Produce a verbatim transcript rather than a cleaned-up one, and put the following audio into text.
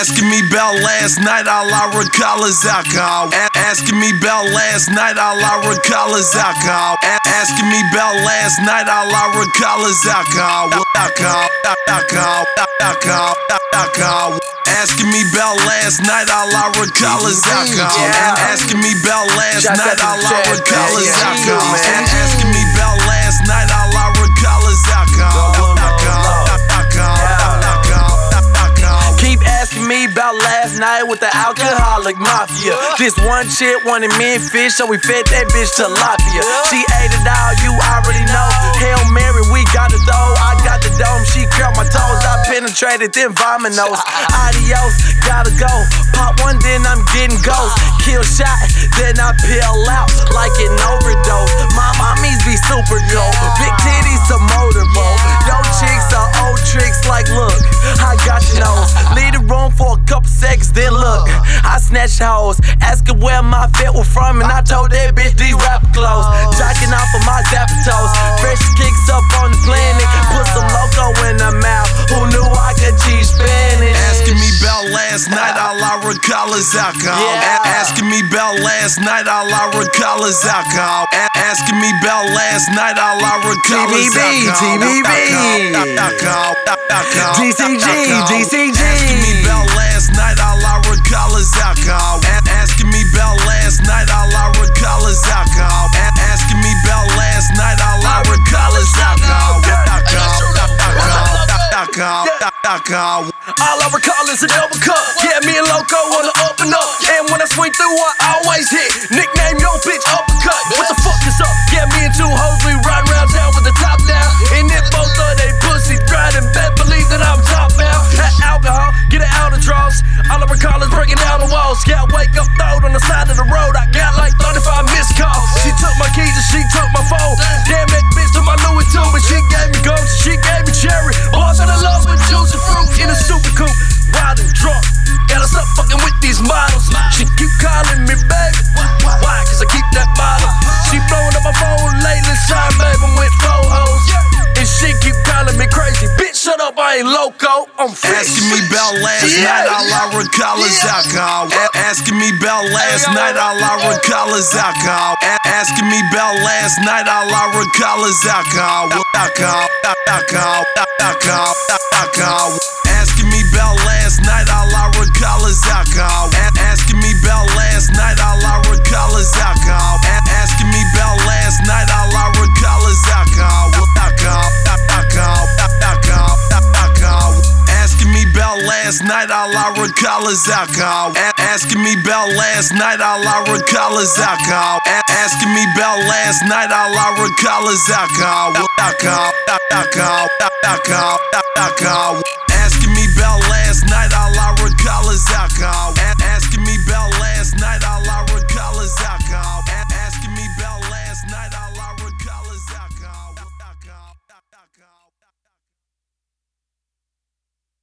Asking me about last night, all I recall is alcohol. A- asking me about last night, all I recall is alcohol. A- asking me about last night, all I recall is alcohol. Alcohol, alcohol, alcohol, alcohol. Asking me about last night, all I recall is alcohol. A- asking me about last night, all I recall is alcohol. A- asking me about last night, all I recall is alcohol. Alcohol, alcohol, alcohol, alcohol. Keep asking me about last night with the alcoholic mafia. This one chick wanted me and fish, so we fed that bitch tilapia. She ate it all, you already know. Hail Mary, we got it though. I got the dome, she curled my toes. I penetrated them vominos. Adios, gotta go. Pop one, then I'm getting ghost. Kill shot, then I peel out like an overdose. My mommies be super cold. Big titties to motorboat. Yo chicks are old tricks like look, I got your nose. Leave the room for a couple seconds, then look, I snatched hoes. Ask her where my fit was from, and I told that bitch these rapper clothes. Jocking off of my zapper toes. Fresh kicks up on the planet. Put some loco in her mouth. Who knew I could teach Spanish? Asking me about last night, all I recall is alcohol. Yeah. A- asking me about last night, all I recall is alcohol. A- asking me about last night, all I recall is alcohol. T V B, Alcohol, alcohol, G C G, G C G. Asking me about last night, all I recall is alcohol. A- asking me about last night, all I recall is alcohol. A- asking me about last night, all I recall is alcohol. Alcohol, alcohol, alcohol, alcohol. All I recall is a double cup. Yeah, me and Loco wanna open up. And when I swing through, I always hit. Nickname yo bitch uppercut. What the fuck is up? Yeah, me and two hoes, we ride around town with the top down. And if both of they pussy dried and bet believe that I'm top now. That alcohol, get it out of draws. All I recall is breaking down the walls. Yeah, wake up, throw it on the side of the road. I got like thirty-five missed calls. She took my keys and she took my phone. Damn, that bitch took my Louis too, but she gave me ghost, she gave me cherry. Boys in love with juicy fruit in a super coupe. Wild and drunk, gotta stop fucking with these models. She keep calling me baby, why? Cause I keep that bottle. She blowing up my phone lately, shine babe, I'm with four hoes. And she keep calling me crazy, bitch shut up, I ain't loco, I'm free. Asking me about last Yeah. night, all I recall is alcohol. A- asking me about last night, all I recall is alcohol. A- asking me about last night, all I recall is alcohol. Alcohol, alcohol, alcohol, alcohol. Asking me about last night, all I recall is alcohol. A- asking me about last night, all I recall is alcohol. A- asking me about last night, all I recall is alcohol. Alcohol, alcohol, alcohol, alcohol. Asking me about last night, all I recall is alcohol. A- asking me about last night, all I recall is alcohol. A- asking me about last night, all I recall is alcohol. Alcohol, alcohol, alcohol, alcohol.